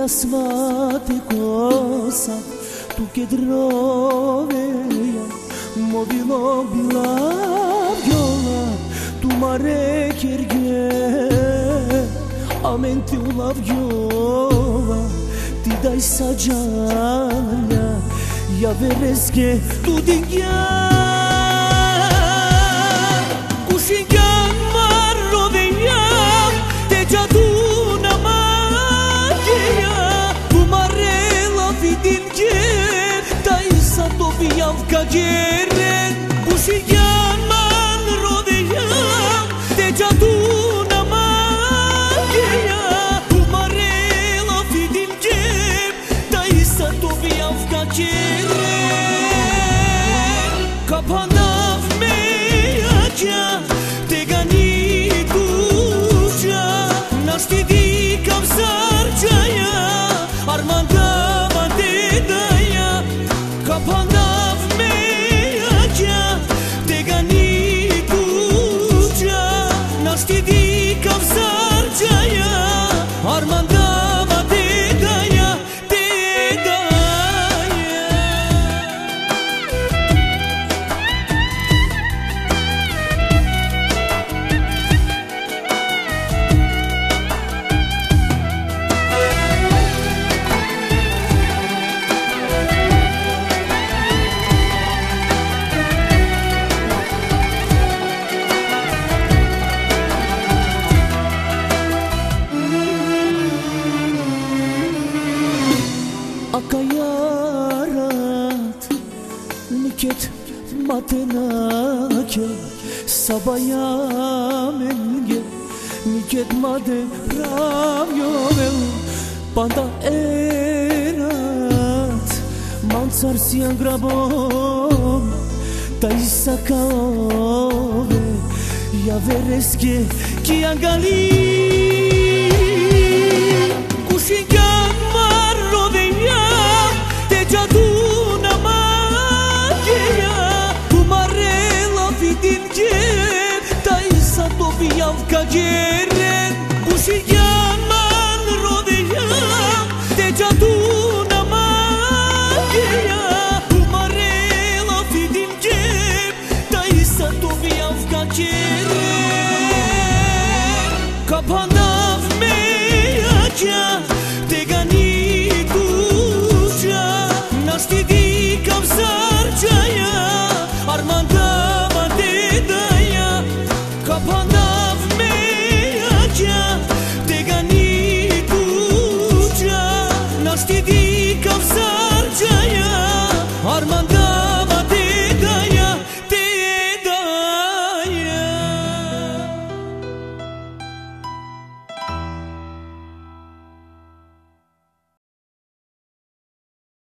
svate cosa tu che troveia movilo bila viola tu mare kerge amenti ulav viola ti dai sagialia ja vereske tu dinga kushingan marroveia te jaduna magia tu marela vidinge dai sa to viavka geren kushingan marroveia te jaduna magia tu marela vidinge dai sa to viavka Kapanav meja te gani duja nashti di kavsarjaya armanda madedaya Kapanav meja te gani duja nashti di kavsarjaya armanda madedaya Akayarat niket matenake sabaya menge niket made ramyovel panda erat mansar sian grabom taisakaove ja vereske kiangali kushingan marroveia te jaduna magia tu marela vidinge dai sa to viavka